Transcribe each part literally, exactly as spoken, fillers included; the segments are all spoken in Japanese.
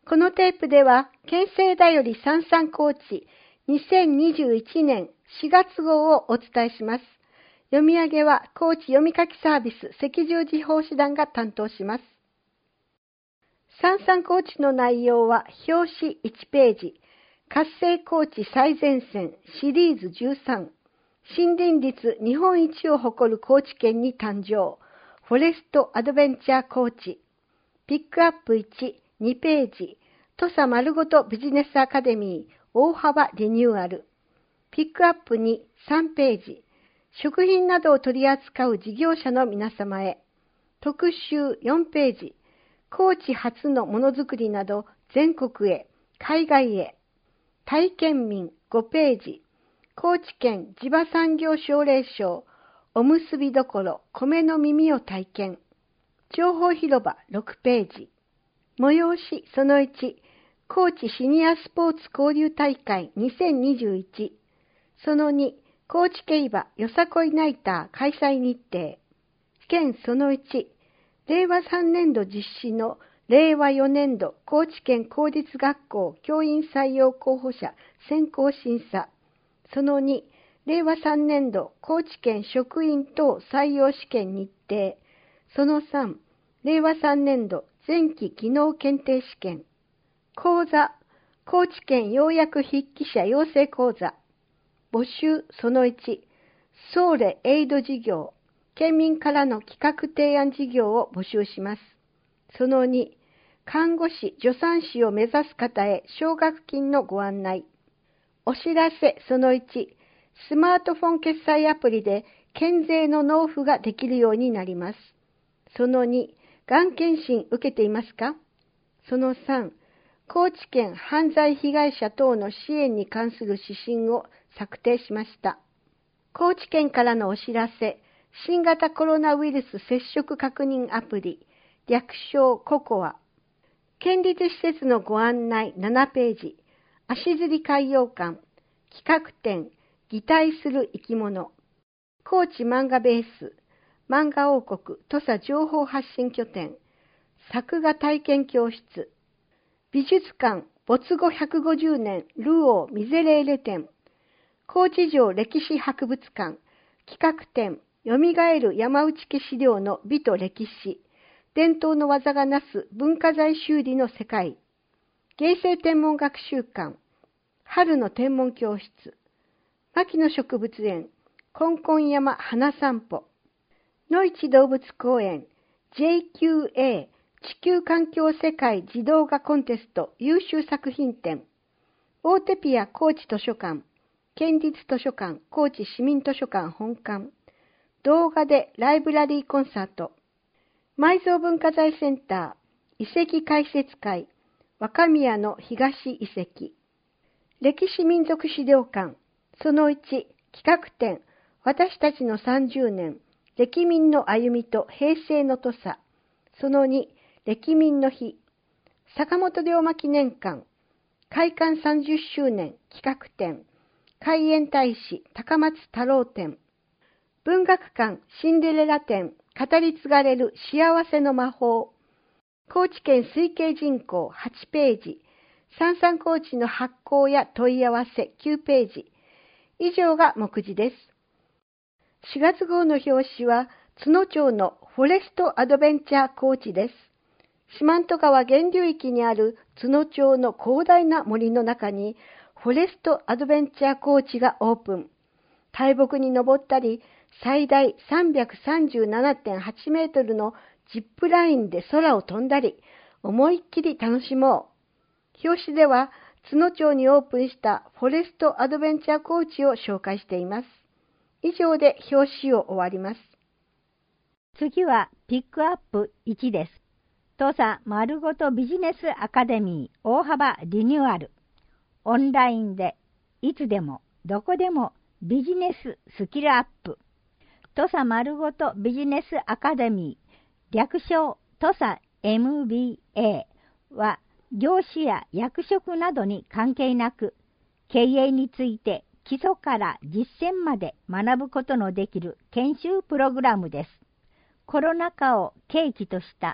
このテープでは、県政だよりさんさん高知にせんにじゅういちねんしがつ号をお伝えします。読み上げは高知読み書きサービス赤十字奉仕団が担当します。さんさん高知の内容は表紙いちページ、活性高知最前線シリーズじゅうさん、森林率日本一を誇る高知県に誕生、フォレストアドベンチャー高知、ピックアップいち、にページ、土佐丸ごとビジネスアカデミー大幅リニューアル、ピックアップに、さんページ、食品などを取り扱う事業者の皆様へ、特集よんページ、高知発のものづくりなど全国へ、海外へ、体験民ごページ、高知県地場産業奨励賞、おむすびどころ米の耳を体験、情報広場ろくページ、催しそのいち、高知シニアスポーツ交流大会にせんにじゅういち、そのに、高知競馬よさこいナイター開催日程、県そのいち、れいわさんねんど実施のれいわよねんど高知県公立学校教員採用候補者選考審査、そのに、れいわさんねんど高知県職員等採用試験日程、そのさん、れいわさんねんど前期技能検定試験、講座、高知県要約筆記者養成講座、募集そのいち、ソーレエイド事業、県民からの企画提案事業を募集します。そのに、看護師、助産師を目指す方へ奨学金のご案内。お知らせそのいち、スマートフォン決済アプリで県税の納付ができるようになります。そのに、がん検診受けていますか？そのさん、高知県犯罪被害者等の支援に関する指針を策定しました。高知県からのお知らせ、新型コロナウイルス接触確認アプリ、略称ココア。県立施設のご案内ななページ、足摺海洋館、企画展、擬態する生き物。高知漫画ベース、漫画王国土佐情報発信拠点、作画体験教室、美術館没後ひゃくごじゅうねんルオー・ミゼレーレ展、高知城歴史博物館、企画展、よみがえる山内家資料の美と歴史、伝統の技がなす文化財修理の世界、芸生天文学習館、春の天文教室、牧野植物園、こんこん山花散歩、野市動物公園、ジェイキューエー 地球環境世界児童画コンテスト優秀作品展、大手ピア高知図書館、県立図書館高知市民図書館本館、動画でライブラリーコンサート、埋蔵文化財センター、遺跡解説会、若宮の東遺跡、歴史民族資料館、そのいち、企画展、私たちのさんじゅうねん、歴民の歩みと平成の土佐、そのに、歴民の日、坂本龍馬記念館、開館さんじゅっしゅうねん企画展、海援大使高松太郎展、文学館シンデレラ展、語り継がれる幸せの魔法、高知県推計人口はちページ、三々高知の発行や問い合わせきゅうページ、以上が目次です。しがつ号の表紙は津野町のフォレストアドベンチャー高知です。四万十川源流域にある津野町の広大な森の中にフォレストアドベンチャー高知がオープン。大木に登ったり、最大 さんびゃくさんじゅうななてんはちメートルのジップラインで空を飛んだり、思いっきり楽しもう。表紙では津野町にオープンしたフォレストアドベンチャー高知を紹介しています。以上で表紙を終わります。 次はピックアップいちです。土佐丸ごとビジネスアカデミー大幅リニューアル。オンラインでいつでもどこでもビジネススキルアップ。土佐丸ごとビジネスアカデミー、略称土佐 エムビーエー は業種や役職などに関係なく、経営について基礎から実践まで学ぶことのできる研修プログラムです。コロナ禍を契機とした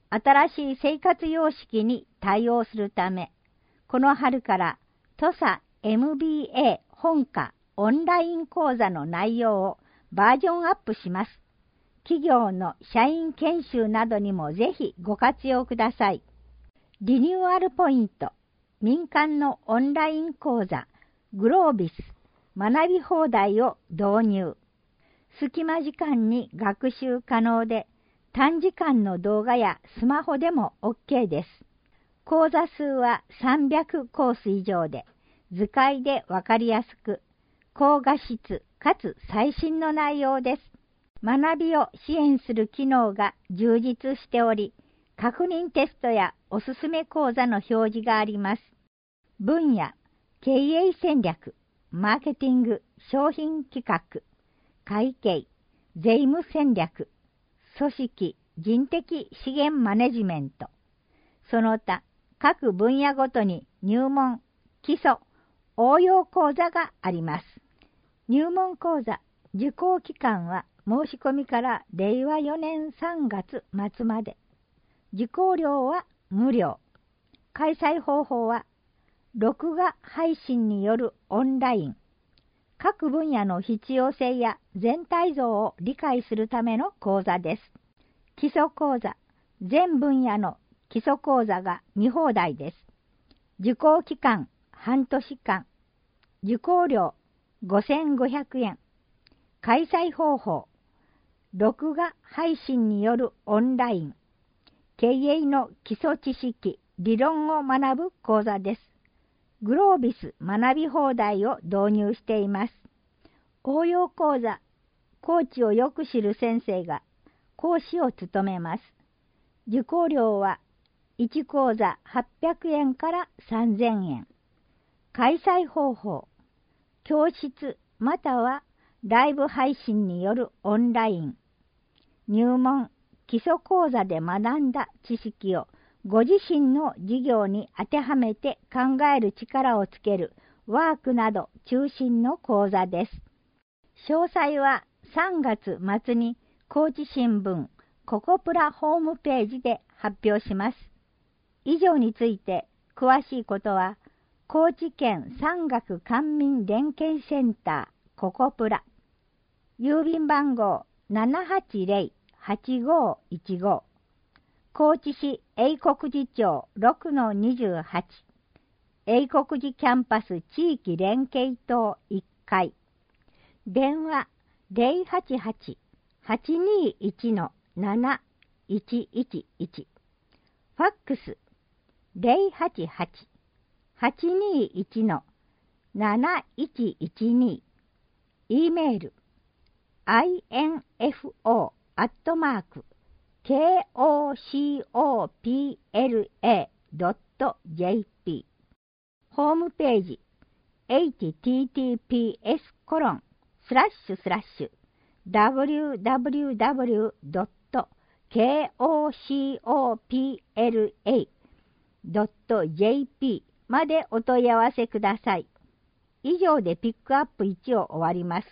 新しい生活様式に対応するため、この春から土佐 エムビーエー 本科オンライン講座の内容をバージョンアップします。企業の社員研修などにもぜひご活用ください。リニューアルポイント、民間のオンライン講座、グロービス、学び放題を導入。隙間時間に学習可能で、短時間の動画やスマホでも OK です。講座数はさんびゃくコース以上で、図解でわかりやすく、高画質かつ最新の内容です。学びを支援する機能が充実しており、確認テストやおすすめ講座の表示があります。分野、経営戦略、マーケティング、商品企画、会計、税務戦略、組織、人的資源マネジメント、その他各分野ごとに入門、基礎、応用講座があります。入門講座、受講期間は申し込みかられいわよねんさんがつまつまで。受講料は無料。開催方法は、録画配信によるオンライン。各分野の必要性や全体像を理解するための講座です。基礎講座、全分野の基礎講座が見放題です。受講期間半年間。受講料ごせんごひゃくえん。開催方法、録画配信によるオンライン。経営の基礎知識、理論を学ぶ講座です。グロービス学び放題を導入しています。応用講座、コーチをよく知る先生が講師を務めます。受講料はいち講座はっぴゃくえんからさんぜんえん。開催方法、教室またはライブ配信によるオンライン。入門、基礎講座で学んだ知識をご自身の授業に当てはめて考える力をつけるワークなど中心の講座です。詳細はさんがつ末に高知新聞ココプラホームページで発表します。以上について詳しいことは高知県産学官民連携センターココプラ、郵便番号 ななはちぜろ はちごいちご、高知市英国寺町 ろくのにじゅうはち、英国寺キャンパス地域連携棟いっかい、電話 ゼロはちはち はちにいち なないちいちいち、ファックス ゼロはちはち はちにいち なないちいちに、E メール アイエンエフオー アットマーク ケーオーシーオーピーエルエー ドット ジェーピー、 ホームページ エイチティーティーピーエス コロンスラッシュスラッシュ ダブリューダブリューダブリュー ドット ケーオーシーオーピーエルエー ドット ジェーピー までお問い合わせください。以上でピックアップいちを終わります。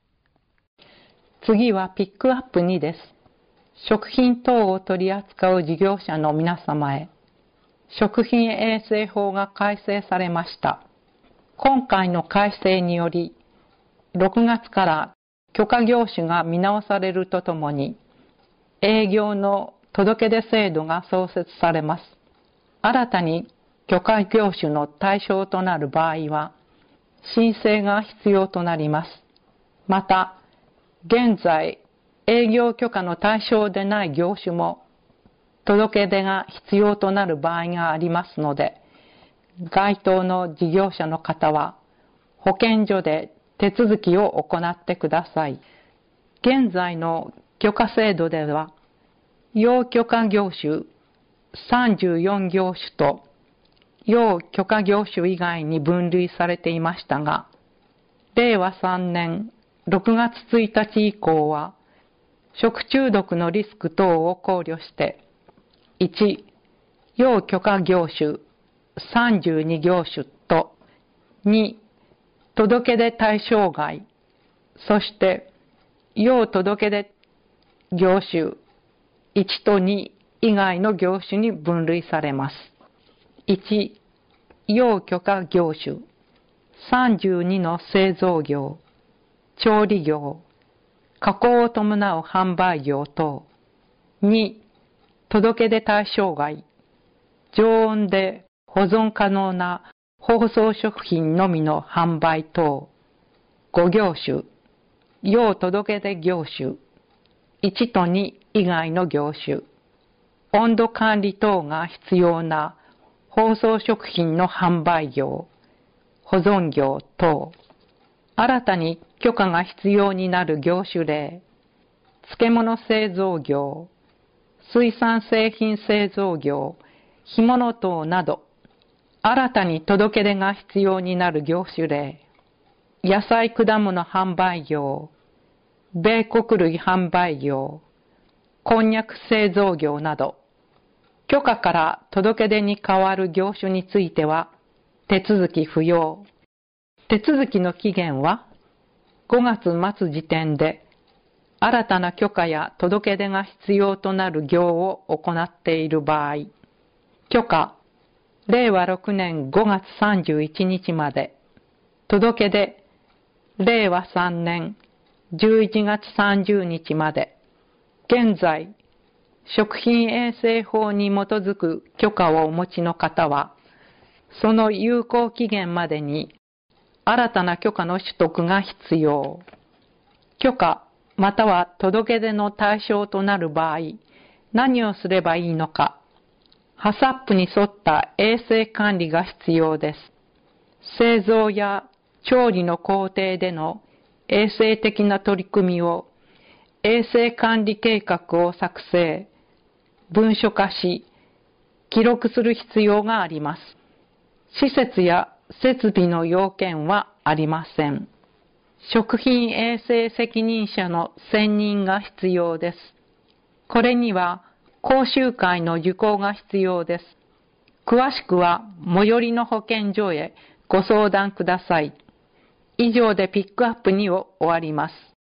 次はピックアップにです。食品等を取り扱う事業者の皆様へ、食品衛生法が改正されました。今回の改正により、ろくがつから許可業種が見直されるとともに、営業の届け出制度が創設されます。新たに許可業種の対象となる場合は、申請が必要となります。また、現在、営業許可の対象でない業種も届け出が必要となる場合がありますので、該当の事業者の方は保健所で手続きを行ってください。現在の許可制度では、要許可業種さんじゅうよん業種と要許可業種以外に分類されていましたが、れいわさんねんろくがつついたち以降は、食中毒のリスク等を考慮して、いち、要許可業種さんじゅうに業種と、に、届け出対象外、そして、要届け出業種いちとに以外の業種に分類されます。いち、要許可業種。さんじゅうにの製造業、調理業、加工を伴う販売業等。に、届け出対象外、常温で保存可能な包装食品のみの販売等。ご業種、要届け出業種、いちとに以外の業種、温度管理等が必要な包装食品の販売業、保存業等。新たに許可が必要になる業種例、漬物製造業、水産製品製造業、干物等など、新たに届け出が必要になる業種例、野菜果物販売業、米穀類販売業、こんにゃく製造業など、許可から届け出に代わる業種については、手続き不要。手続きの期限は、ごがつ末時点で、新たな許可や届け出が必要となる業を行っている場合、許可、れいわろくねんごがつさんじゅういちにちまで、届け出、れいわさんねんじゅういちがつさんじゅうにちまで、現在、食品衛生法に基づく許可をお持ちの方は、その有効期限までに新たな許可の取得が必要。許可または届け出の対象となる場合、何をすればいいのか。ハサップに沿った衛生管理が必要です。製造や調理の工程での衛生的な取り組みを衛生管理計画を作成、文書化し、記録する必要があります。施設や設備の要件はありません。食品衛生責任者の選任が必要です。これには講習会の受講が必要です。詳しくは最寄りの保健所へご相談ください。以上でピックアップにを終わります。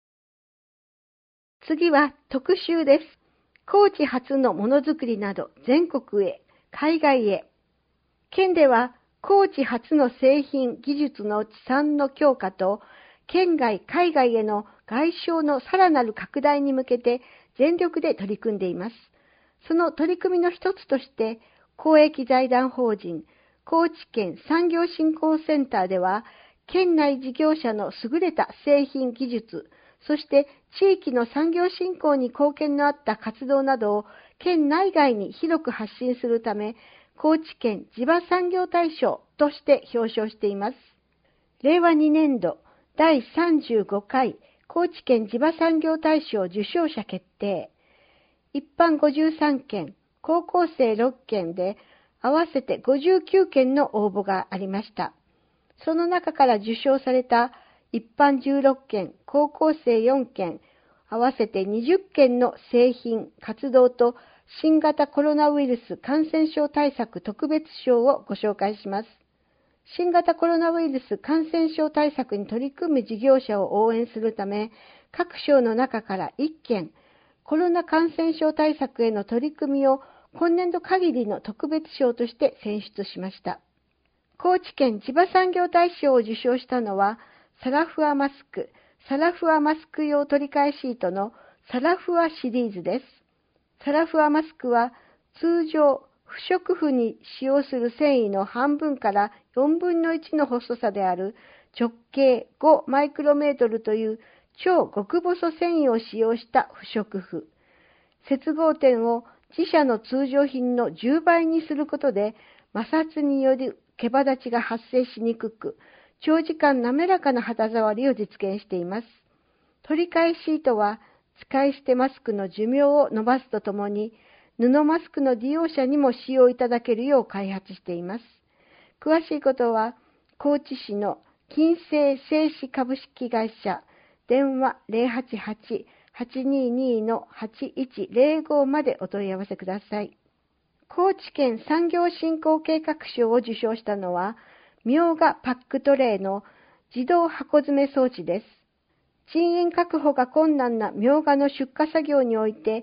次は特集です。高知発のものづくりなど全国へ、海外へ。県では高知発の製品技術の地産の強化と県外海外への外商のさらなる拡大に向けて全力で取り組んでいます。その取り組みの一つとして公益財団法人高知県産業振興センターでは県内事業者の優れた製品技術、そして地域の産業振興に貢献のあった活動などを県内外に広く発信するため、高知県地場産業大賞として表彰しています。れいわにねんどだいさんじゅうごかい高知県地場産業大賞受賞者決定。一般ごじゅうさんけん、高校生ろっけんで合わせてごじゅうきゅうけんの応募がありました。その中から受賞された一般じゅうろっけん、高校生よんけん、合わせてにじゅっけんの製品、活動と新型コロナウイルス感染症対策特別賞をご紹介します。新型コロナウイルス感染症対策に取り組む事業者を応援するため、各賞の中からいっけん、コロナ感染症対策への取り組みを今年度限りの特別賞として選出しました。高知県地場産業大賞を受賞したのは、サラフアマスク、サラフアマスク用取り替えシートのサラフアシリーズです。サラフアマスクは通常不織布に使用する繊維の半分からよんぶんのいちの細さである直径ごマイクロメートルという超極細繊維を使用した不織布。接合点を自社の通常品のじゅうばいにすることで摩擦による毛羽立ちが発生しにくく、長時間滑らかな肌触りを実現しています。取り替えシートは使い捨てマスクの寿命を延ばすとともに、布マスクの利用者にも使用いただけるよう開発しています。詳しいことは、高知市の金星製紙株式会社、電話 ゼロはちはち はちにーにー はちいちゼロご までお問い合わせください。高知県産業振興計画賞を受賞したのは、明賀パックトレーの自動箱詰め装置です。人員確保が困難な明賀の出荷作業において、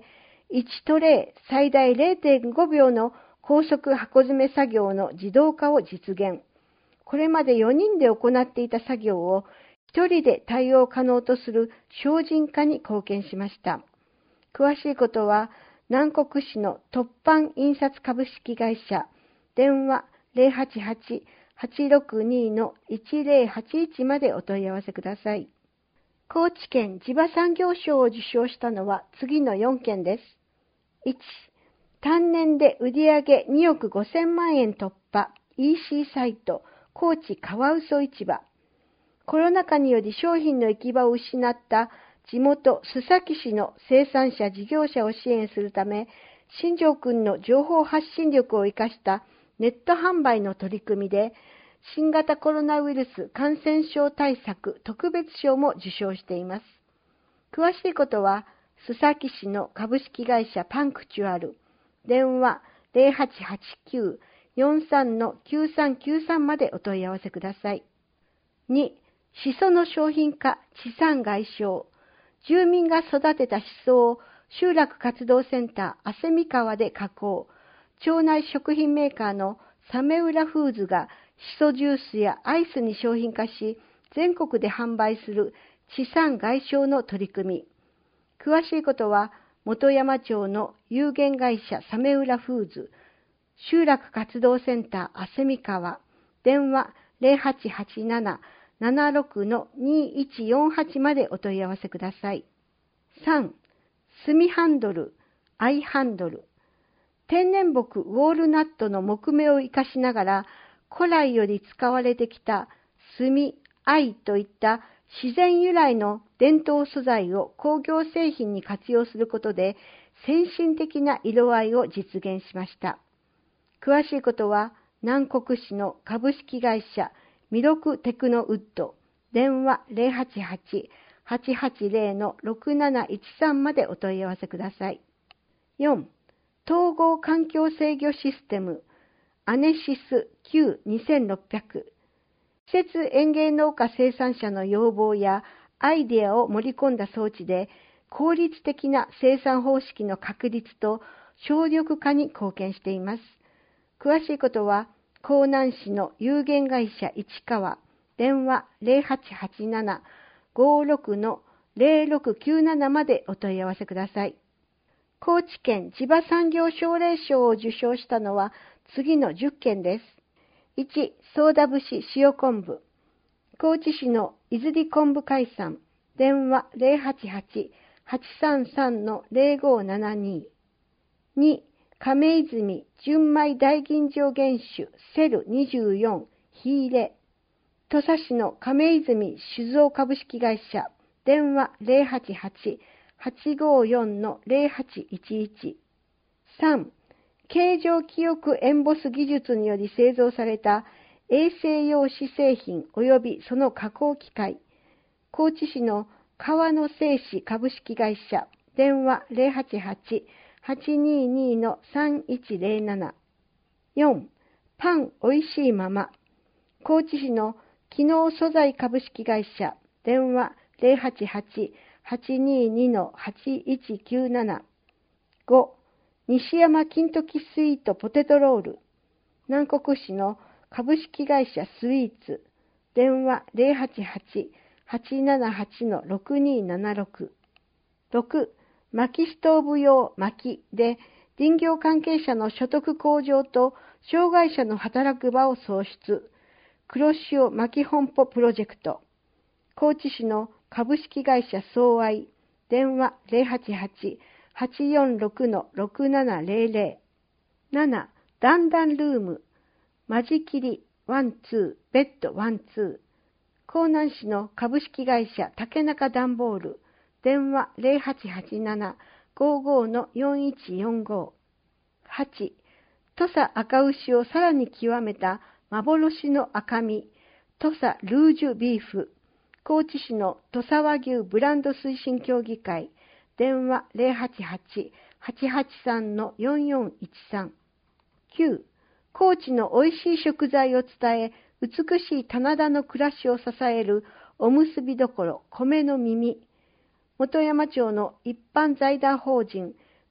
いちトレイ最大 れいてんごびょうの高速箱詰め作業の自動化を実現。これまでよにんで行っていた作業をひとりで対応可能とする省人化に貢献しました。詳しいことは、南国市の突版印刷株式会社、電話 ゼロはちはち はちろくに のいちゼロはちいちまでお問い合わせください。高知県地場産業賞を受賞したのは次のよんけんです。いち、単年で売上におくごせんまんえん突破 イーシー サイト高知カワウソ市場。コロナ禍により商品の行き場を失った地元須崎市の生産者事業者を支援するため、新庄くんの情報発信力を生かしたネット販売の取り組みで、新型コロナウイルス感染症対策特別賞も受賞しています。詳しいことは、須崎市の株式会社パンクチュアル、電話 ゼロはちはちきゅう よんさん きゅうさんきゅうさん までお問い合わせください。に、シソの商品化、地産外消。住民が育てたシソを集落活動センター汗見川で加工。町内食品メーカーのサメウラフーズがシソジュースやアイスに商品化し、全国で販売する地産外消の取り組み。詳しいことは、本山町の有限会社サメウラフーズ、集落活動センター汗見川、電話 ゼロはちはちなな ななろく にいちよんはち までお問い合わせください。さん、炭ハンドル、アイハンドル。天然木ウォールナットの木目を生かしながら、古来より使われてきた炭、藍といった自然由来の伝統素材を工業製品に活用することで、先進的な色合いを実現しました。詳しいことは、南国市の株式会社ミロクテクノウッド、電話 ゼロはちはち はちはちゼロ ろくなないちさん までお問い合わせください。よん、統合環境制御システム、アネシス キューにせんろっぴゃく。施設園芸農家生産者の要望やアイデアを盛り込んだ装置で、効率的な生産方式の確立と省力化に貢献しています。詳しいことは、江南市の有限会社市川、電話 ゼロはちはちなな ごろく ゼロろくきゅうなな までお問い合わせください。高知県地場産業奨励賞を受賞したのは次のじゅっけんです。いち、ソーダ節塩昆布。高知市のいずり昆布海産、電話 ゼロはちはち はちさんさん ゼロごななに。に、亀泉純米大吟醸原酒セルにじゅうよん火入れ。土佐市の亀泉酒造株式会社、電話 ゼロはちはち はちごよん ゼロはちいちいち。さん、形状記憶エンボス技術により製造された衛生用紙製品及びその加工機械。高知市の川野製紙株式会社、電話 ゼロはちはち はちにに さんいちゼロなな。よん、パンおいしいまま。高知市の機能素材株式会社、電話 ゼロはちはち はちにに はちいちきゅうなな。ご、西山金時スイートポテトロール。南国市の株式会社スイーツ。電話 ゼロはちはち はちななはち ろくにななろく。ろく、薪ストーブ用薪で林業関係者の所得向上と障害者の働く場を創出。黒潮薪本舗プロジェクト。高知市の株式会社総愛。電話 ゼロはちはち はちよんろく ろくななゼロゼロ。なな、ダンダンルーム。間仕切りワンツー、ベッドワンツー。江南市の株式会社竹中段ボール。電話 ゼロはちはちなな ごご よんいちよんご。はち、土佐赤牛をさらに極めた幻の赤身、土佐ルージュビーフ。高知市の土佐和牛ブランド推進協議会。電話 ゼロはちはち はちはちさん よんよんいちさん。きゅう、高知のおいしい食材を伝え、美しい棚田の暮らしを支えるおむすびどころ米の耳。本山町の一般財団法人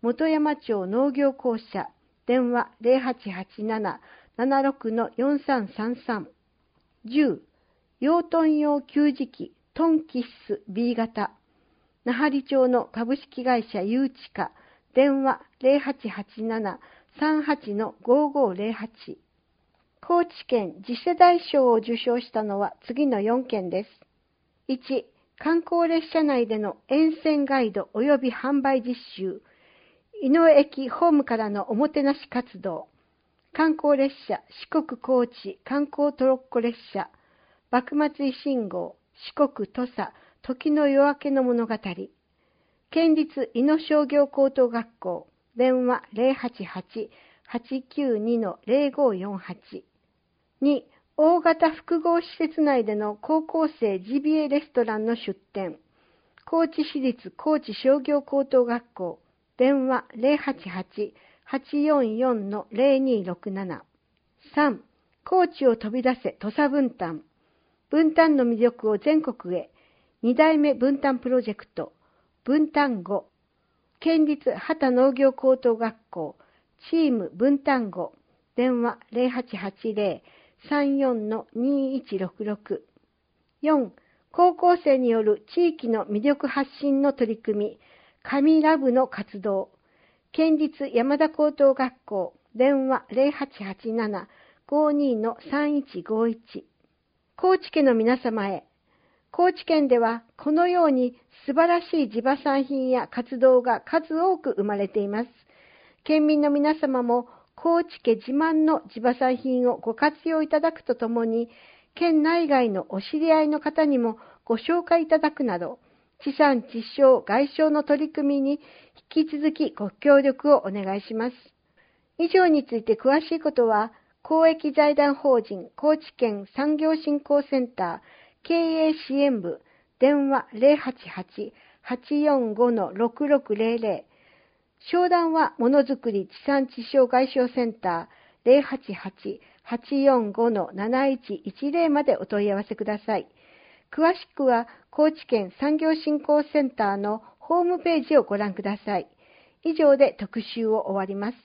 本山町農業公社、電話 ゼロはちはちなな ななろく よんさんさんさん。じゅう、養豚用給餌機トンキッス ビー 型、那覇里町の株式会社ゆうちか、電話 ゼロはちはちなな さんはち ごごゼロはち。高知県次世代賞を受賞したのは次のよんけんです。いち、観光列車内での沿線ガイド及び販売実習、井上駅ホームからのおもてなし活動、観光列車四国高知観光トロッコ列車、幕末維新号四国土佐時の夜明けの物語、県立井野商業高等学校、電話 ゼロはちはち はちきゅうに ゼロごよんはち。に、大型複合施設内での高校生ジビエレストランの出店、高知市立高知商業高等学校、電話 ゼロはちはち はちよんよん ゼロにろくなな。さん、高知を飛び出せ土佐分担、分担の魅力を全国へ、に代目分担プロジェクト、分担ご、県立畑農業高等学校、チーム分担ご、電話 ゼロはちはちゼロ さんよん にいちろくろく。よん、高校生による地域の魅力発信の取り組み、神ラブの活動、県立山田高等学校、電話 ゼロはちはちなな ごに さんいちごいち。高知県の皆様へ、高知県ではこのように素晴らしい地場産品や活動が数多く生まれています。県民の皆様も高知家自慢の地場産品をご活用いただくとともに、県内外のお知り合いの方にもご紹介いただくなど、地産地消外商の取り組みに引き続きご協力をお願いします。以上について詳しいことは、公益財団法人高知県産業振興センター経営支援部、電話 ゼロはちはち はちよんご ろくろくゼロゼロ。商談はものづくり地産地消外商センター ゼロはちはち はちよんご なないちいちゼロ までお問い合わせください。詳しくは高知県産業振興センターのホームページをご覧ください。以上で特集を終わります。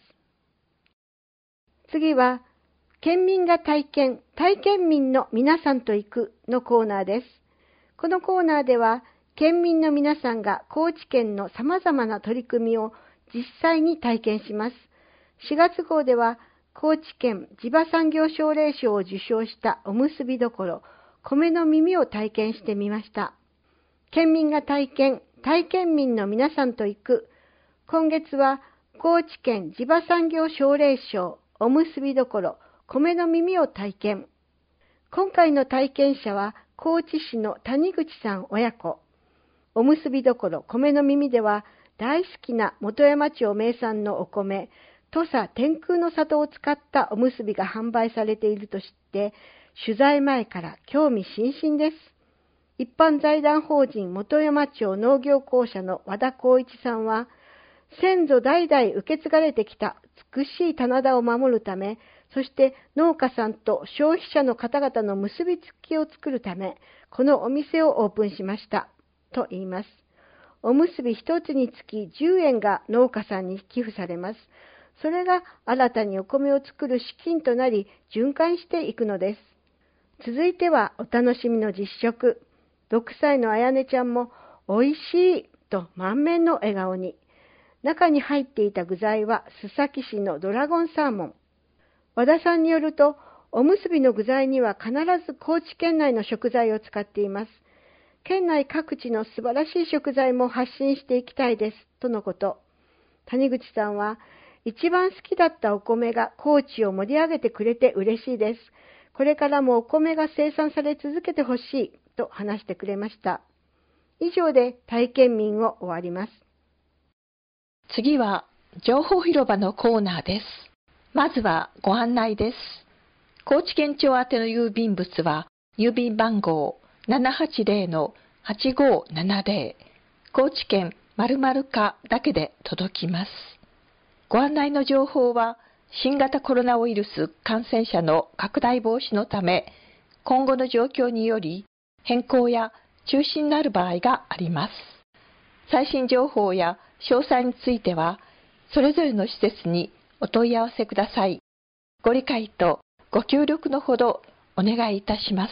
次は、県民が体験、体験民の皆さんと行くのコーナーです。このコーナーでは、県民の皆さんが高知県の様々な取り組みを実際に体験します。しがつ号では、高知県地場産業奨励賞を受賞したおむすびどころ、米の耳を体験してみました。県民が体験、体験民の皆さんと行く。今月は、高知県地場産業奨励賞、おむすびどころ、米の耳を体験。今回の体験者は、高知市の谷口さん親子。おむすびどころ、米の耳では、大好きな本山町名産のお米、土佐天空の里を使ったおむすびが販売されていると知って、取材前から興味津々です。一般財団法人本山町農業公社の和田光一さんは、先祖代々受け継がれてきた美しい棚田を守るため、そして農家さんと消費者の方々の結びつきを作るため、このお店をオープンしました、と言います。おむすび一つにつきじゅうえんが農家さんに寄付されます。それが新たにお米を作る資金となり、循環していくのです。続いてはお楽しみの実食。ろくさいのあやねちゃんも、おいしいと満面の笑顔に。中に入っていた具材は須崎市のドラゴンサーモン。和田さんによると、おむすびの具材には必ず高知県内の食材を使っています。県内各地の素晴らしい食材も発信していきたいです、とのこと。谷口さんは、一番好きだったお米が高知を盛り上げてくれて嬉しいです。これからもお米が生産され続けてほしい、と話してくれました。以上で体験民を終わります。 次は、情報広場のコーナーです。まずはご案内です。高知県庁宛ての郵便物は、郵便番号 ななはちゼロ はちごななゼロ、高知県〇〇課だけで届きます。ご案内の情報は、新型コロナウイルス感染者の拡大防止のため、今後の状況により変更や中止になる場合があります。最新情報や詳細については、 それぞれの施設にお問い合わせください。ご理解とご協力のほどお願いいたします。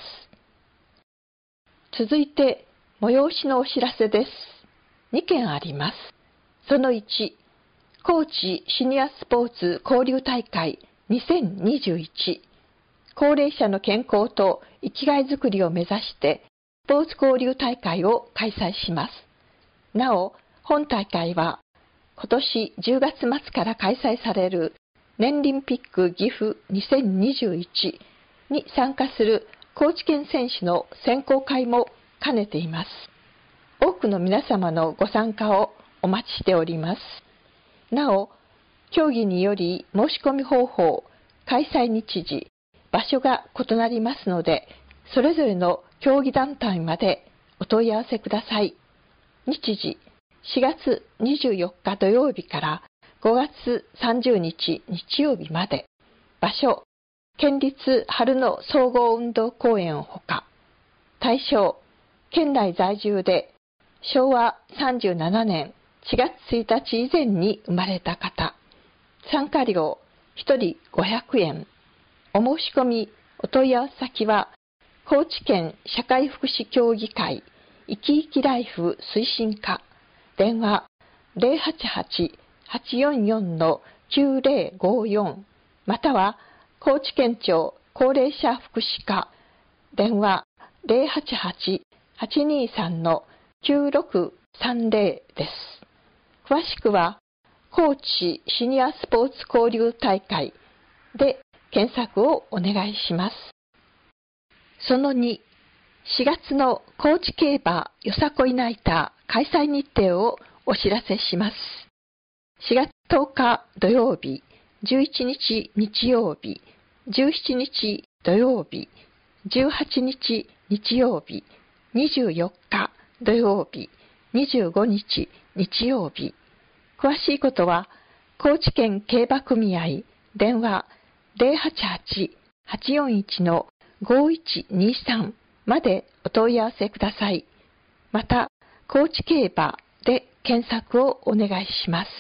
続いて、催しのお知らせです。にけんあります。そのいち、高知シニアスポーツ交流大会にせんにじゅういち、高齢者の健康と生きがいづくりを目指してスポーツ交流大会を開催します。なお、本大会は今年じゅうがつ末から開催される年リンピック岐阜にせんにじゅういちに参加する高知県選手の選考会も兼ねています。多くの皆様のご参加をお待ちしております。なお、競技により申し込み方法、開催日時、場所が異なりますので、それぞれの競技団体までお問い合わせください。日時、しがつにじゅうよっか土曜日からごがつさんじゅうにち日曜日まで。場所、県立春野総合運動公園ほか。対象、県内在住でしょうわさんじゅうななねんしがつついたち以前に生まれた方。参加料ひとりごひゃくえん。お申し込み、お問い合わせ先は、高知県社会福祉協議会いきいきライフ推進課、電話 ゼロはちはち はちよんよん きゅうゼロごよん または高知県庁高齢者福祉課、電話 ゼロはちはち はちにさん きゅうろくさんゼロ です。詳しくは、高知シニアスポーツ交流大会で検索をお願いします。そのに、しがつの高知競馬よさこいナイター開催日程をお知らせします。しがつとおか土曜日、じゅういちにち日曜日、じゅうしちにち土曜日、じゅうはちにち日曜日、にじゅうよっか土曜日、にじゅうごにち日曜日。詳しいことは、高知県競馬組合電話ゼロはちはち はちよんいち ごいちにさんまでお問い合わせください。また、高知競馬で検索をお願いします。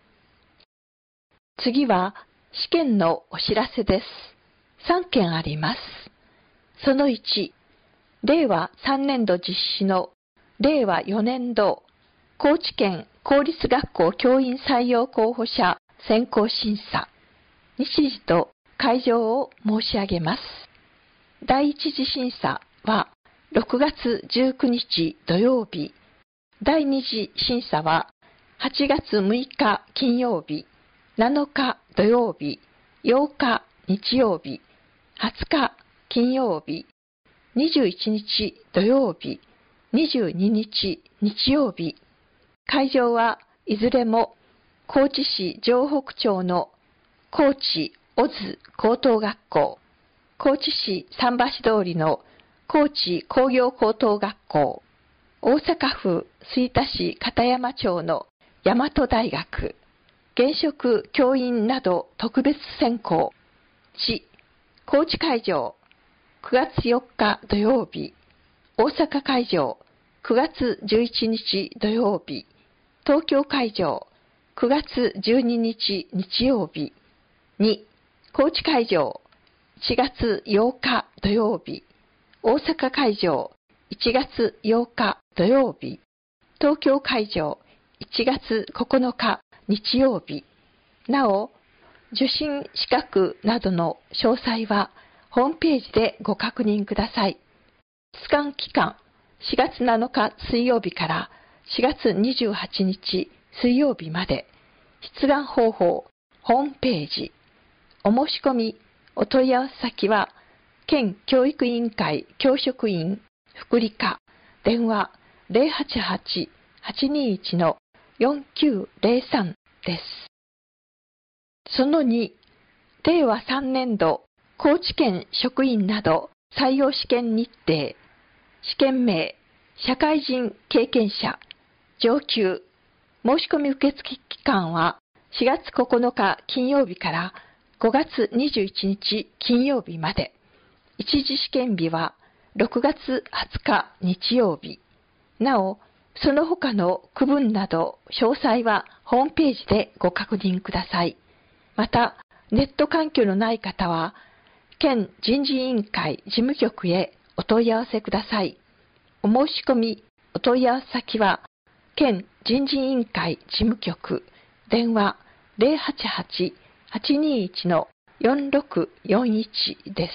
次は、試験のお知らせです。さんけんあります。そのいち、れいわさんねんど実施のれいわよねんど高知県公立学校教員採用候補者選考審査、日時と会場を申し上げます。第一次審査はろくがつじゅうくにち土曜日、第二次審査ははちがつむいか金曜日、なのか土曜日、ようか日曜日、はつか金曜日、にじゅういちにち土曜日、にじゅうににち日曜日。会場はいずれも高知市城北町の高知オズ高等学校、高知市桟橋通りの高知工業高等学校、大阪府吹田市片山町の大和大学、現職教員など特別選考。地、高知会場、くがつよっか土曜日、大阪会場、くがつじゅういちにち土曜日、東京会場、くがつじゅうににち日曜日。に、高知会場、いちがつようか土曜日、大阪会場、いちがつようか土曜日、東京会場、いちがつここのか日曜日。なお、受信資格などの詳細はホームページでご確認ください。出願期間、しがつなのか水曜日からしがつにじゅうはちにち水曜日まで。出願方法、ホームページ。お申し込み、お問い合わせ先は、県教育委員会教職員福利課、電話ゼロはちはち はちにいち よんきゅうゼロさんです。そのに、れいわさんねんど高知県職員など採用試験日程。試験名、社会人経験者、上級。申し込み受付期間はしがつここのか金曜日からごがつにじゅういちにち金曜日まで。一次試験日はろくがつはつか日曜日。なお、 その他の区分など詳細はホームページでご確認ください。また、ネット環境のない方は、県人事委員会事務局へお問い合わせください。お申し込み、お問い合わせ先は、県人事委員会事務局、電話 ゼロはちはち はちにいち よんろくよんいち です。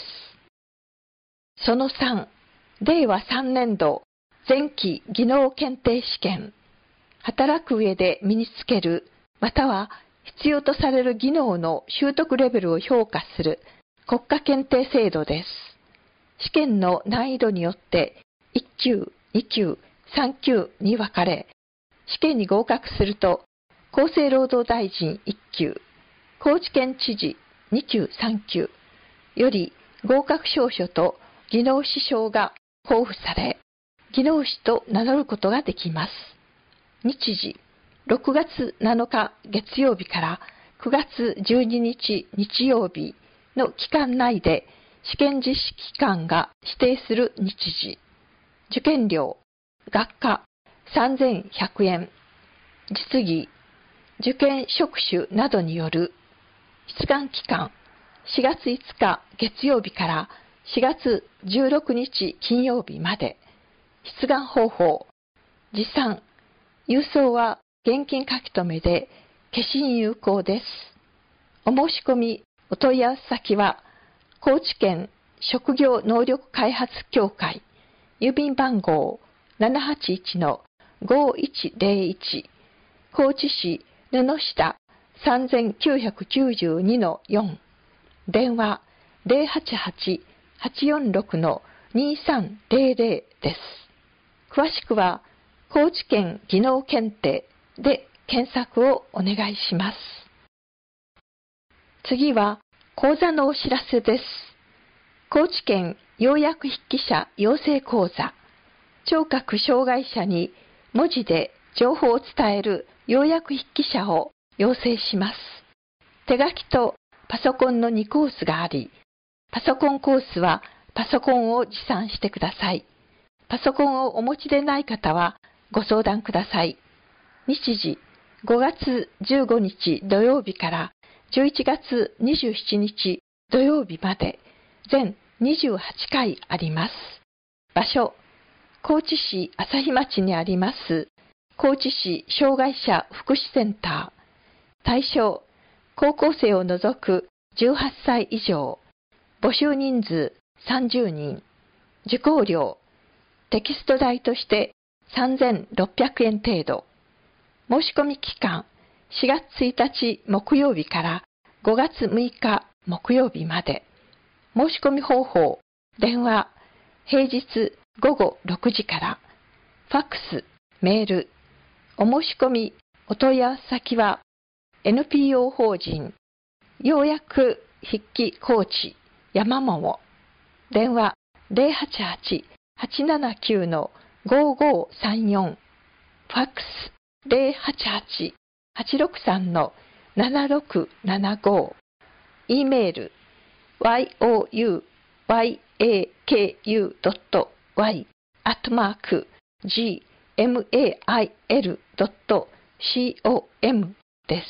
そのさん、れいわさんねんど前期技能検定試験。働く上で身につける、または必要とされる技能の習得レベルを評価する国家検定制度です。試験の難易度によっていっきゅう、にきゅう、さんきゅうに分かれ、試験に合格すると厚生労働大臣いっきゅう、高知県知事にきゅう、さんきゅうより合格証書と技能士証が交付され、技能士と名乗ることができます。日時、ろくがつなのか月曜日からくがつじゅうににち日曜日の期間内で試験実施期間が指定する日時。受験料、学科さんぜんひゃくえん。実技、受験職種などによる。出願期間、しがついつか月曜日からしがつじゅうろくにち金曜日まで。出願方法、持参、郵送は現金書き留めで消印有効です。お申し込み、お問い合わせ先は、高知県職業能力開発協会、郵便番号 ななはちいち ごいちゼロいち、高知市布下 さんきゅうきゅうにのよん、電話 ゼロはちはち はちよんろく にさんゼロゼロ です。詳しくは、高知県技能検定で検索をお願いします。次は、講座のお知らせです。高知県要約筆記者養成講座、聴覚障害者に文字で情報を伝える要約筆記者を養成します。手書きとパソコンのにコースがあり、パソコンコースはパソコンを持参してください。パソコンをお持ちでない方はご相談ください。日時、ごがつじゅうごにち土曜日からじゅういちがつにじゅうしちにち土曜日まで全にじゅうはちかいあります。場所、高知市朝日町にあります高知市障害者福祉センター。対象、高校生を除くじゅうはっさい以上。募集人数さんじゅうにん。受講料、テキスト代としてさんぜんろっぴゃくえん程度。申し込み期間、しがつついたち木曜日からごがつむいか木曜日まで。申し込み方法、電話、平日ごごろくじから。ファックス、メール。お申し込み、お問い合わせ先は、エヌピーオー 法人、要約筆記コーチ、山桃。電話、ゼロはちはち はちななきゅう ごごさんよん。ファックス、ゼロはちはち はちろくさん ななろくななご。E メール、youyakaku.y アットマーク gmail.com です。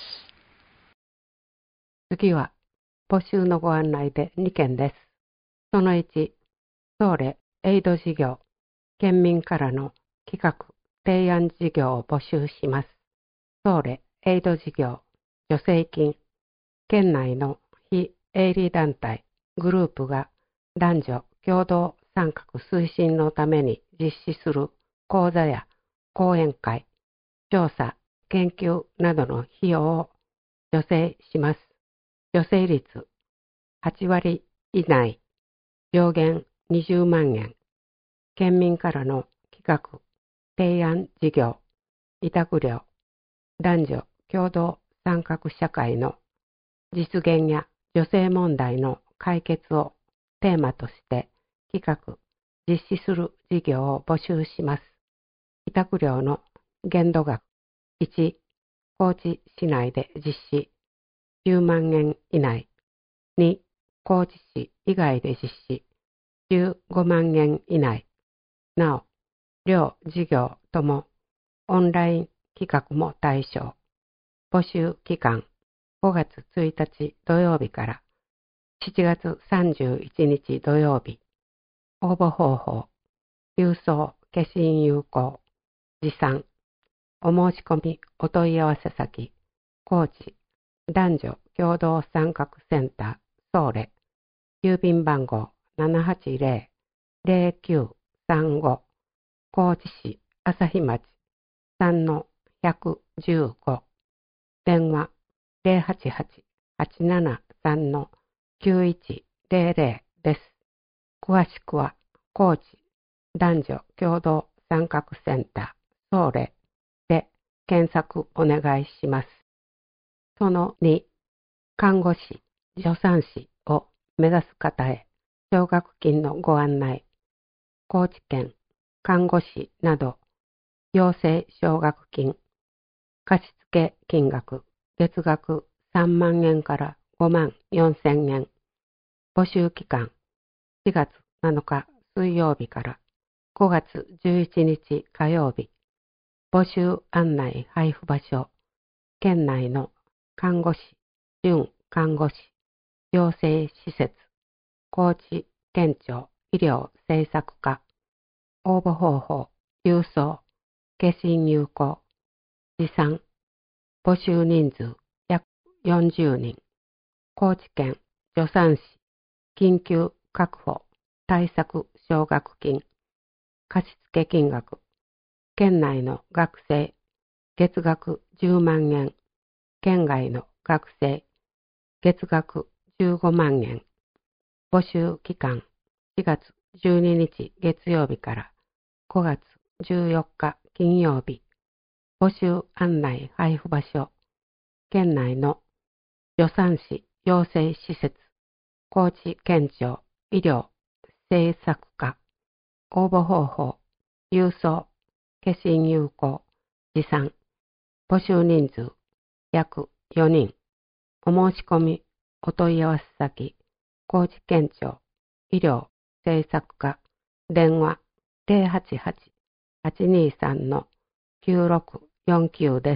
次は、募集のご案内でにけんです。そのいち、ソーレエイド事業、県民からの企画、提案事業を募集します。ソーレエイド事業、助成金、県内の非営利団体、グループが男女共同参画推進のために実施する講座や講演会、調査、研究などの費用を助成します。助成率はちわり以内、上限にじゅうまんえん。県民からの企画、提案事業、委託料、男女共同参画社会の実現や女性問題の解決をテーマとして企画、実施する事業を募集します。委託料の限度額、いち、高知市内で実施、じゅうまんえん以内。に、高知市以外で実施、じゅうごまんえん以内。なお、両事業ともオンライン企画も対象。募集期間ごがつついたち土曜日からしちがつさんじゅういちにち土曜日。応募方法、郵送、消印有効、持参。お申し込み、お問い合わせ先、高知男女共同参画センター、ソーレ、郵便番号 ななはちぜろ ぜろきゅうさんご、高知市朝日町 さんのひゃくじゅうご、電話 ゼロはちはち はちななさんのきゅういちゼロゼロ です。詳しくは、高知男女共同参画センター、ソーレで検索お願いします。そのに、看護師、助産師を目指す方へ、奨学金のご案内。高知県、看護師など、養成奨学金、貸付金額、月額さんまんえんからごまんよんせんえん。募集期間、しがつなのか水曜日からごがつじゅういちにち火曜日。募集案内配布場所、県内の看護師、準看護師、養成施設、高知県庁医療政策課。応募方法、郵送、消印有効、持参。募集人数約よんじゅうにん。高知県助産師、緊急確保、対策奨学金、貸付金額、県内の学生、月額じゅうまんえん、県外の学生、月額じゅうごまんえん。募集期間、しがつじゅうににち月曜日からごがつじゅうよっか金曜日。募集案内配布場所、県内の助産師養成施設、高知県庁医療政策課。応募方法、郵送、消印有効、持参。募集人数約よにん。お申し込み、お問い合わせ先、高知県庁医療政策課。電話 ゼロはちはち はちにさんのきゅうろくよんきゅう です。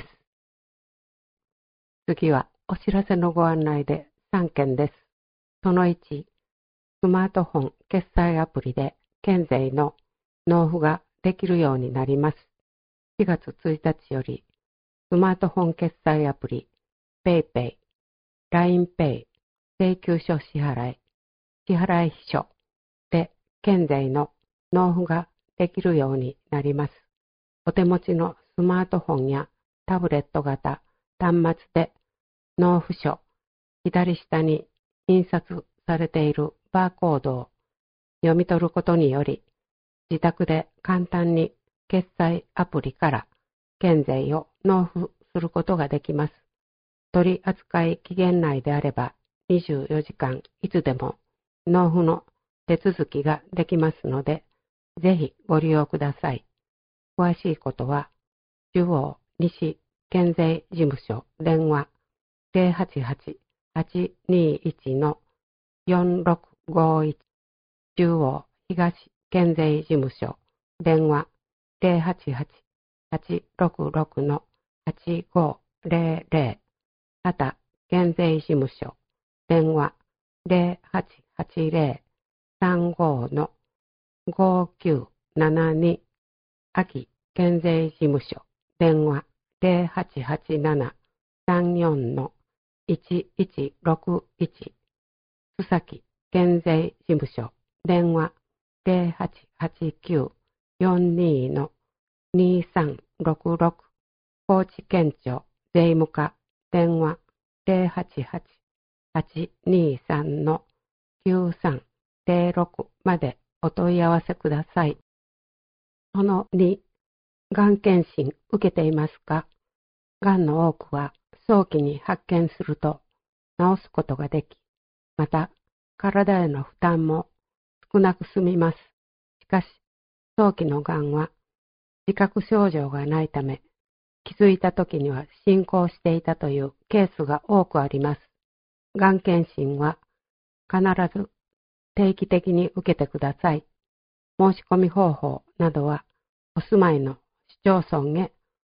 次はお知らせのご案内でさんけんです。そのいち、スマートフォン決済アプリで県税の納付ができるようになります。しがつついたちより、スマートフォン決済アプリ、PayPay、ラインペイ、請求書支払い、支払い秘書で県税の納付ができるようになります。お手持ちのスマートフォンやタブレット型端末で納付書、左下に印刷されているバーコードを読み取ることにより、自宅で簡単に決済アプリから県税を納付することができます。取扱期限内であればにじゅうよじかんいつでも納付の手続きができますので、ぜひご利用ください。詳しいことは、中央西県税事務所電話 ゼロはちはち はちにいち のよんろくごいち、中央東県税事務所電話 ゼロはちはち はちろくろく のはちごゼロゼロ、また県税事務所電話 ゼロはちはちゼロ さんごのごきゅうななに、秋県税事務所電話 ゼロはちはちなな さんよんのいちいちろくいち、須崎県税事務所電話 ゼロはちはちきゅう よんにのにさんろくろく、高知県庁税務課電話 ゼロはちはち はちにさんのきゅうさんゼロろく までお問い合わせください。そのに、がん検診受けていますか？がんの多くは早期に発見すると治すことができ、また体への負担も少なく済みます。しかし、早期のがんは自覚症状がないため、気づいた時には進行していたというケースが多くあります。がん検診は必ず定期的に受けてください。申し込み方法などはお住まいの市町村へ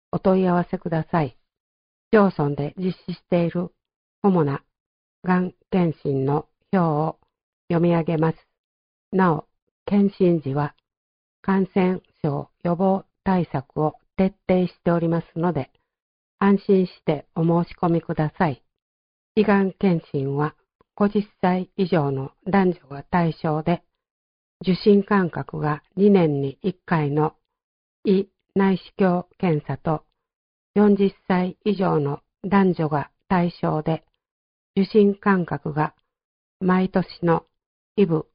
お問い合わせください。市町村で実施している主ながん検診の表を読み上げます。なお、検診時は感染症予防対策を徹底しておりますので、安心してお申し込みください。胃がん検診はごじゅっさい以上の男女が対象で、受診間隔がにねんにいっかいの胃内視鏡検査と、よんじゅっさい以上の男女が対象で、受診間隔が毎年のイブ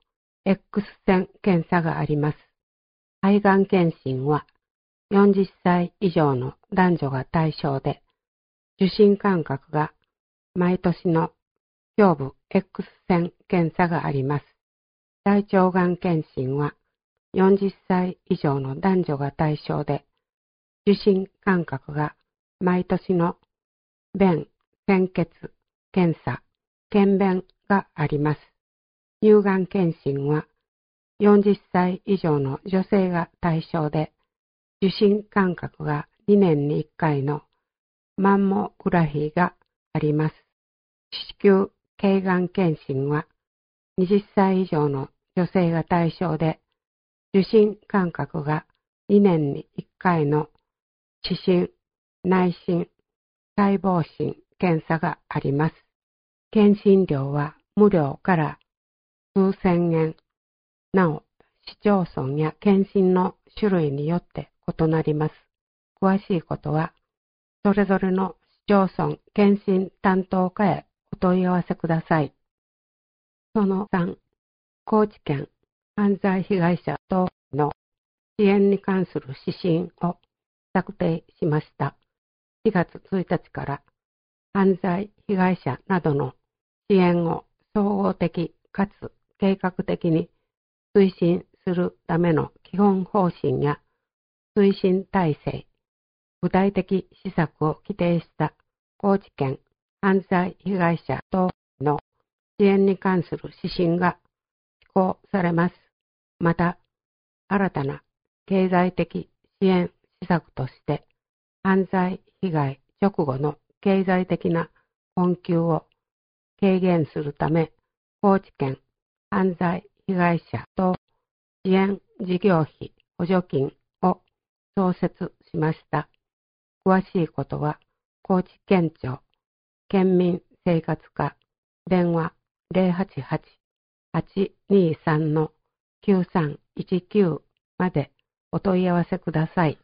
X 線検査があります。肺がん検診はよんじゅっさい以上の男女が対象で、受診間隔が毎年の胸部 X 線検査があります。大腸がん検診はよんじゅっさい以上の男女が対象で、受診間隔が毎年の便潜血検査、検便があります。乳がん検診はよんじゅっさい以上の女性が対象で、受診間隔がにねんにいっかいのマンモグラフィーがあります。子宮頸がん検診ははたち以上の女性が対象で、受診間隔がにねんにいっかいの視診、内診、細胞診検査があります。検診料は無料から数千円。なお、市町村や検診の種類によって異なります。詳しいことは、それぞれの市町村検診担当課へお問い合わせください。そのさん、高知県犯罪被害者等の支援に関する指針を策定しました。しがつついたちから犯罪被害者などの支援を総合的かつ計画的に推進するための基本方針や推進体制、具体的施策を規定した高知県犯罪被害者等の支援に関する指針が施行されます。また、新たな経済的支援施策として、犯罪被害直後の経済的な困窮を軽減するため、高知県犯罪被害者等支援事業費補助金を創設しました。詳しいことは、高知県庁県民生活課電話 ゼロはちはち はちにさん きゅうさんいちきゅう までお問い合わせください。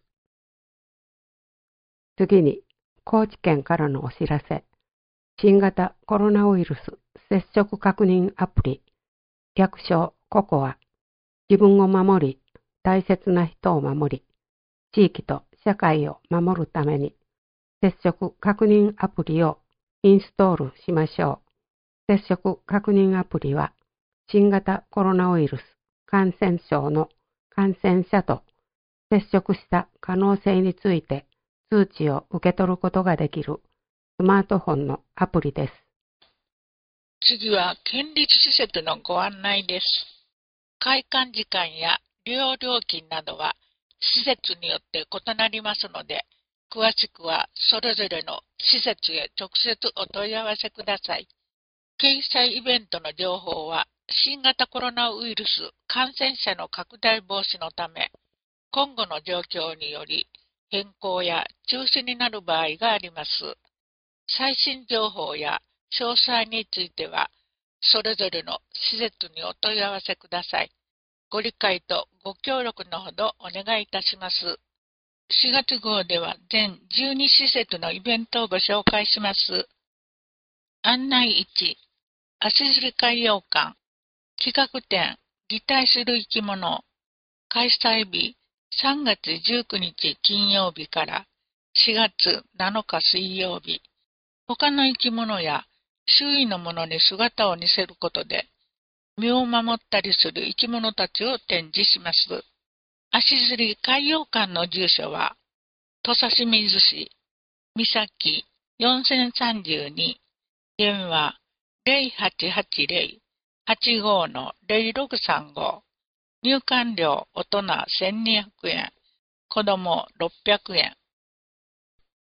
次に、高知県からのお知らせ。新型コロナウイルス接触確認アプリ、略称ココア、自分を守り、大切な人を守り、地域と社会を守るために、接触確認アプリをインストールしましょう。接触確認アプリは、新型コロナウイルス感染症の感染者と接触した可能性について通知を受け取ることができるスマートフォンのアプリです。 次は県立施設のご案内です。開館時間や利用料金などは施設によって異なりますので、詳しくはそれぞれの施設へ直接お問い合わせください。掲載イベントの情報は新型コロナウイルス感染者の拡大防止のため、今後の状況により変更や中止になる場合があります。最新情報や詳細については、それぞれの施設にお問い合わせください。ご理解とご協力のほどお願いいたします。しがつ号では全じゅうに施設のイベントをご紹介します。案内いち、足摺海洋館、企画展、擬態する生き物、開催日さんがつじゅうくにち金曜日からしがつなのか水曜日、他の生き物や周囲のものに姿を似せることで、身を守ったりする生き物たちを展示します。足摺海洋館の住所は、土佐清水市、三崎よんせんさんじゅうに、電話ゼロはちはちゼロ はちごのゼロろくさんご、入館料大人せんにひゃくえん、子供ろっぴゃくえん。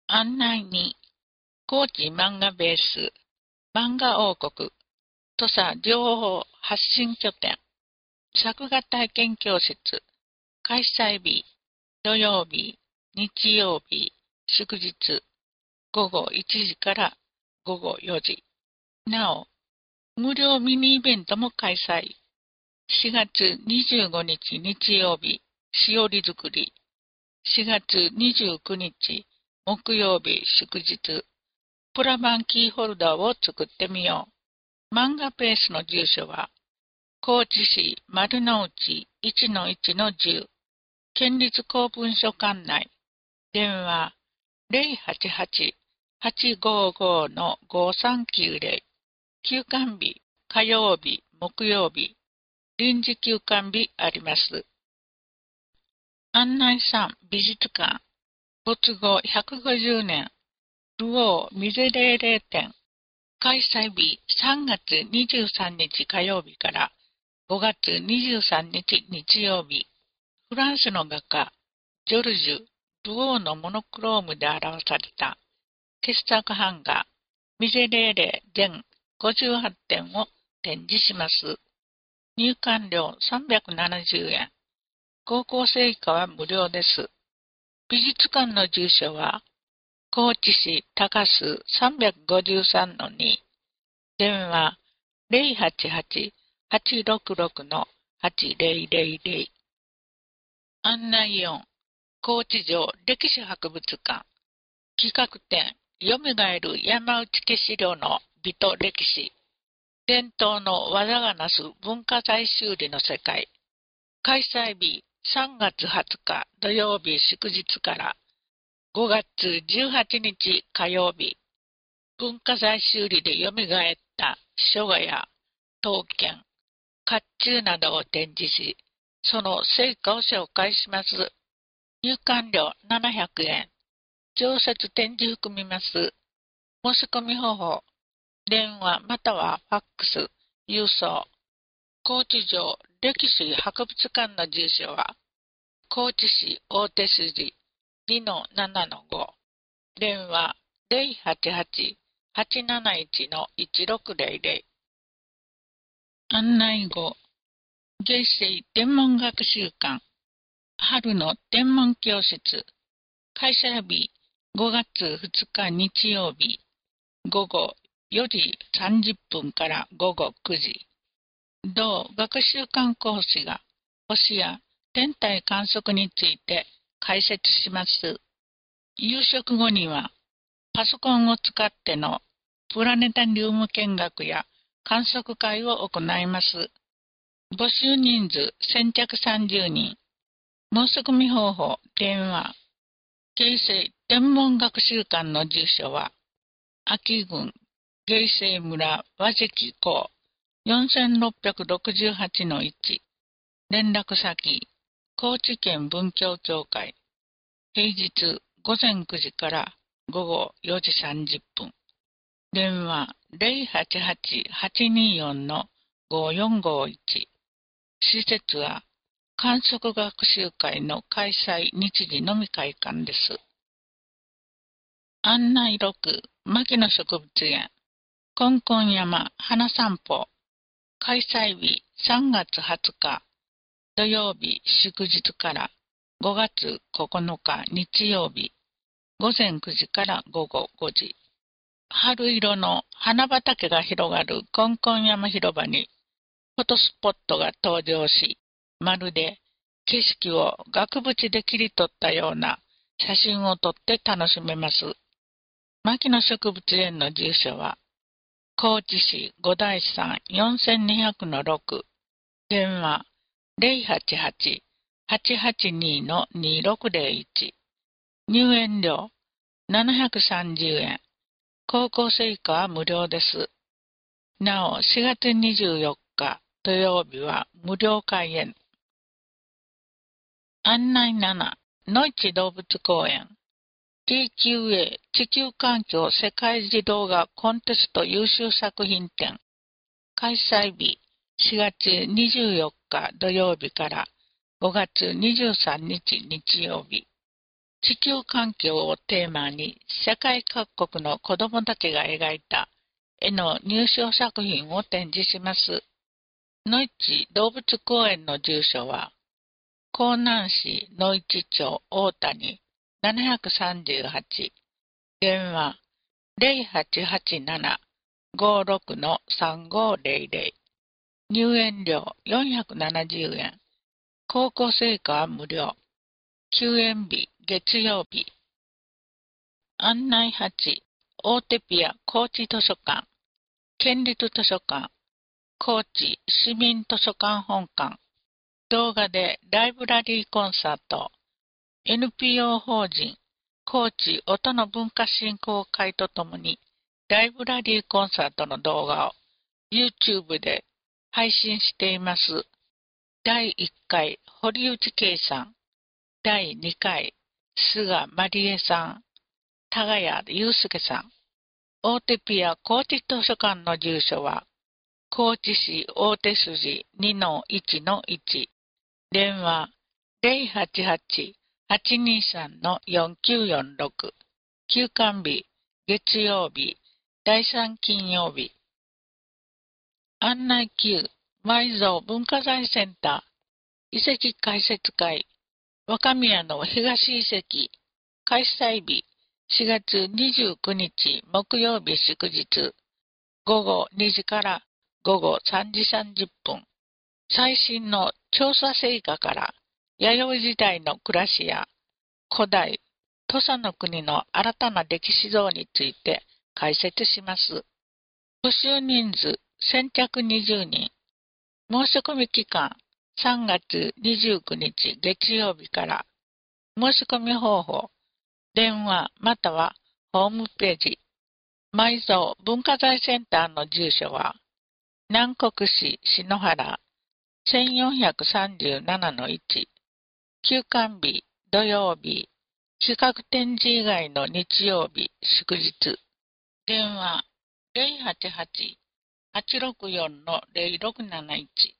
案内に、高知漫画ベース、漫画王国、土佐情報発信拠点、作画体験教室、開催日、土曜日、日曜日、祝日、ごごいちじからごごよじ。なお、無料ミニイベントも開催。しがつにじゅうごにち日曜日、しおり作り。しがつにじゅうくにち木曜日祝日、プラバンキーホルダーを作ってみよう。漫画ベースの住所は、高知市丸の内 いちのいちのじゅう、県立公文書館内、電話 ゼロはちはち はちごご ごさんきゅうゼロ、休館日、火曜日、木曜日、臨時休館日あります。案内さん美術館、没後ひゃくごじゅうねん、ルオーミゼレーレ展、開催日さんがつにじゅうさんにち火曜日からごがつにじゅうさんにち日曜日、フランスの画家、ジョルジュ・ルオーのモノクロームで表された傑作版画、ミゼレーレ全ごじゅうはちてんを展示します。入館料さんびゃくななじゅうえん。高校生以下は無料です。美術館の住所は、高知市高洲 さんびゃくごじゅうさんのに、電話 ゼロはちはち はちろくろく はちゼロゼロゼロ。案内よん、高知城歴史博物館、企画展、よみがえる山内家資料の美と歴史、伝統の技がなす文化財修理の世界、開催日さんがつはつか土曜日祝日からごがつじゅうはちにち火曜日、文化財修理でよみがえった書画や刀剣、甲冑などを展示し、その成果を紹介します。入館料ななひゃくえん。常設展示含みます。申し込み方法、電話またはファックス、郵送。高知城歴史博物館の住所は、高知市大手筋 にのななのご、電話 ゼロはちはち はちなないち いちろくゼロゼロ。案内ご、芸生天文学習館、春の天文教室、開催日ごがつふつか日曜日、ごごよじさんじゅっぷんからごごくじ。同学習館講師が星や天体観測について解説します。夕食後にはパソコンを使ってのプラネタリウム見学や観測会を行います。募集人数先着さんじゅうにん。申し込み方法、電話。芸生天文学習館の住所は、秋郡芸生村和敷港よんろくろくはちのいち。連絡先、高知県文教協会。平日ごぜんくじからごごよじさんじゅっぷん。電話ゼロはちはち はちによん ごよんごいち。施設は観測学習会の開催日時のみ開館です。案内ろく、牧野植物園、こんこん山花散歩、開催日さんがつはつか土曜日祝日からごがつここのか日曜日、ごぜんくじからごごごじ。春色の花畑が広がるこんこん山広場にフォトスポットが登場し、まるで景色を額縁で切り取ったような写真を撮って楽しめます。牧野植物園の住所は、高知市五台山よんにひゃくのろく、電話ゼロはちはち はちはちに にろくゼロいち。入園料ななひゃくさんじゅうえん。高校生以下は無料です。なお、しがつにじゅうよっか土曜日は無料開園。案内なな、のいち動物公園。ティーキューエー 地球環境世界児動画コンテスト優秀作品展。開催日しがつにじゅうよっか土曜日からごがつにじゅうさんにち日曜日。 地球環境をテーマに世界各国の子どもたちが描いた絵の入賞作品を展示します。野市動物公園の住所は、江南市野市町大谷ななひゃくさんじゅうはち、電話 ゼロはちはちなな ごろく さんごゼロゼロ、入園料よんひゃくななじゅうえん、高校生以下は無料、休園日月曜日。案内はち、大手ピア高知図書館、県立図書館、高知市民図書館本館、動画でライブラリーコンサート、エヌピーオー 法人高知音の文化振興会とともにライブラリーコンサートの動画を YouTube で配信しています。だいいっかい堀内圭さん、だいにかい菅まりえさん、田谷祐介さん。大手ピア高知図書館の住所は高知市大手筋 にのいちのいち、電話 ゼロはちはち はちにさん よんきゅうよんろく、休館日月曜日だいさん金曜日。案内きゅう、埋蔵文化財センター遺跡解説会、若宮の東遺跡、開催日しがつにじゅうくにち木曜日祝日、ごごにじからごごさんじさんじゅっぷん。最新の調査成果から弥生時代の暮らしや古代土佐の国の新たな歴史像について解説します。募集人数せんちゃくにじゅうにん。申し込み期間さんがつにじゅうくにち月曜日から。申し込み方法、電話またはホームページ。埋蔵文化財センターの住所は南国市篠原 せんよんひゃくさんじゅうななのいち、休館日土曜日、企画展示以外の日曜日祝日。電話 ゼロはちはち はちろくよん ゼロろくなないち。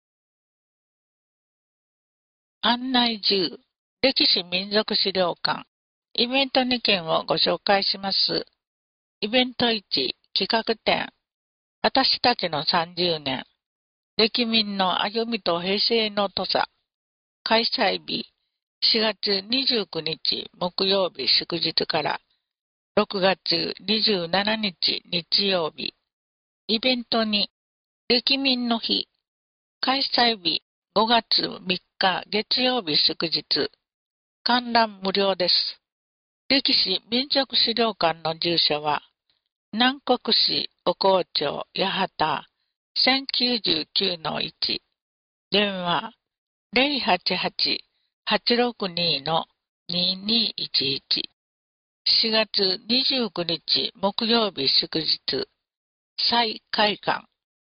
案内じゅう、歴史民族資料館、イベントにけんをご紹介します。イベントいち、企画展、私たちのさんじゅうねん、歴民の歩みと平成の土佐、開催日、しがつにじゅうくにち木曜日祝日からろくがつにじゅうしちにち日曜日。イベントに、歴民の日、開催日ごがつみっか月曜日祝日、観覧無料です。歴史民族資料館の住所は、南国市五甲町八幡 せんきゅうじゅうきゅうのいち、電話 ゼロはちはち はちろくに ににいちいち。しがつにじゅうくにち木曜日祝日、再開館。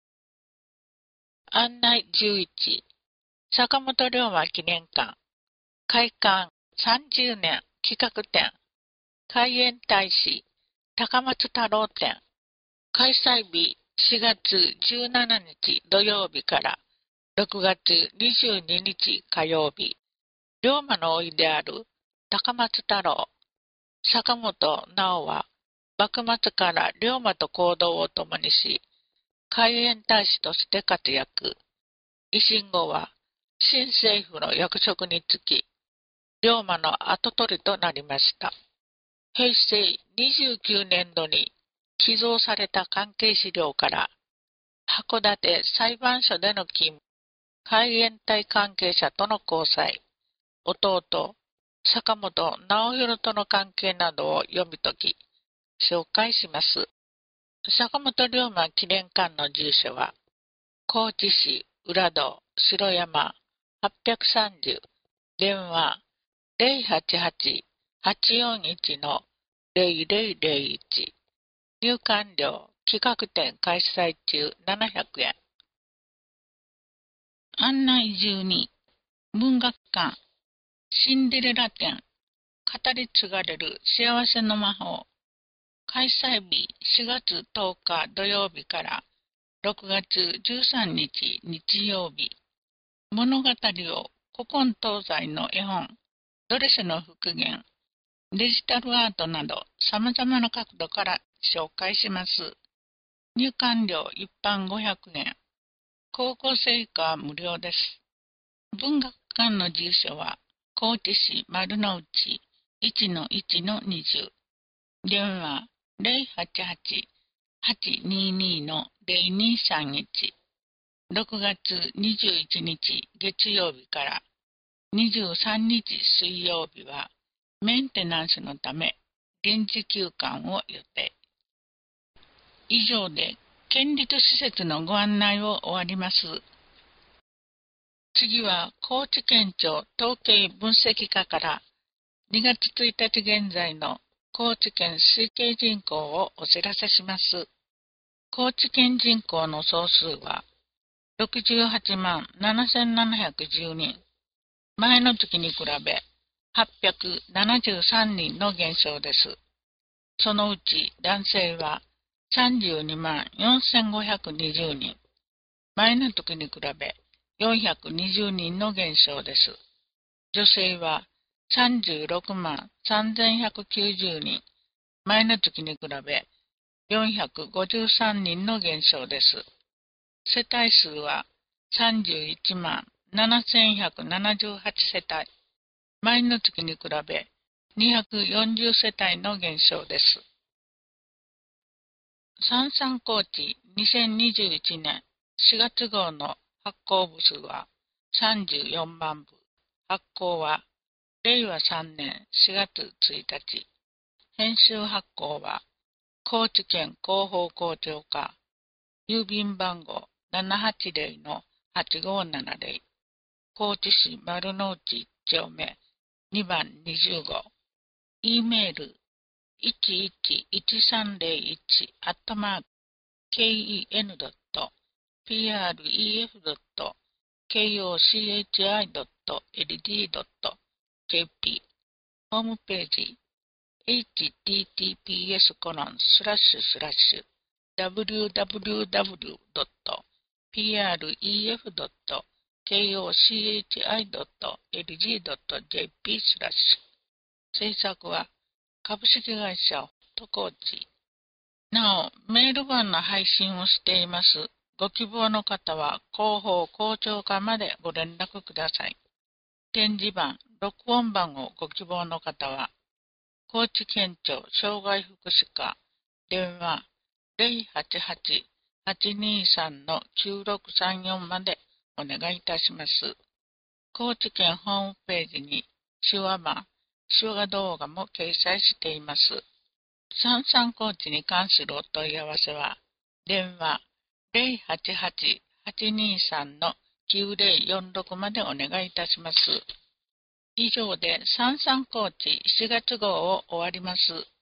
案内じゅういち、坂本龍馬記念館、開館さんじゅうねん企画展、海援大使高松太郎展、開催日しがつじゅうしちにち土曜日からろくがつにじゅうににち火曜日。龍馬の甥である高松太郎、坂本直は幕末から龍馬と行動を共にし、海援大使として活躍。維新後は新政府の役職に就き、龍馬の跡取りとなりました。へいせいにじゅうきゅうねんどに寄贈された関係資料から、函館裁判所での勤務、海援隊関係者との交際、弟、坂本直弘との関係などを読み解き、紹介します。坂本龍馬記念館の住所は、高知市浦戸城山はっぴゃくさんじゅう、電話ゼロはちはち はちよんいち ゼロゼロゼロいち、入館料企画展開催中ななひゃくえん。案内じゅうに、文学館、シンデレラ展、語り継がれる幸せの魔法、開催日しがつとおか土曜日からろくがつじゅうさんにち日曜日。物語を古今東西の絵本、ドレスの復元、 デジタルアートなど様々な角度から紹介します。入館料一般ごひゃくえん。高校生以下は無料です。文学館の住所は高知市丸の内 いちのいちのにじゅう。電話 ゼロはちはち はちにに のゼロにさんいち。ろくがつにじゅういちにち月曜日からにじゅうさんにち水曜日はメンテナンスのため臨時休館を予定。以上で県立施設のご案内を終わります。次は高知県庁統計分析課からにがつついたち現在の高知県推計人口をお知らせします。高知県人口の総数はろくじゅうはちまんななせんななひゃくじゅうにん。前の月に比べはっぴゃくななじゅうさんにんの減少です。そのうち男性はさんじゅうにまんよんせんごひゃくにじゅうにん。前の月に比べよんひゃくにじゅうにんの減少です。女性はさんじゅうろくまんさんぜんひゃくきゅうじゅうにん。前の月に比べよんひゃくごじゅうさんにんの減少です。世帯数はさんじゅういちまんななせんひゃくななじゅうはちせたい。前の月に比べにひゃくよんじゅうせたいの減少です。三三高知にせんにじゅういちねんしがつ号の発行部数はさんじゅうよんまんぶ。発行はれいわさんねんしがつついたち。編集発行は高知県広報広聴課。郵便番号ななはちゼロのはちごななゼロ。高知市丸の内いっちょうめにばんにじゅうご。E メールいちいちいちさんゼロいちアットマーク ケーイーエヌドットピーアールイーエフドットケーオーシーエイチアイドットエルディードットジェーピー。ホームページ エイチティーティーピーエスコロンスラッシュスラッシュダブリューダブリューダブリュードットピーアールイーエフドットケーオーシーエイチアイドットエルジードットジェーピー スラッシュ。制作は株式会社都高知。なお、メール版の配信をしています。ご希望の方は広報広聴課までご連絡ください。展示版、録音版をご希望の方は高知県庁障害福祉課電話ゼロはちはち はちにさんのきゅうろくさんよんまでお願いいたします。高知県ホームページに手話版、手話動画も掲載しています。三三高知に関するお問い合わせは電話ゼロはちはち はちにさんのきゅうゼロよんろくまでお願いいたします。以上で三三高知しがつ号を終わります。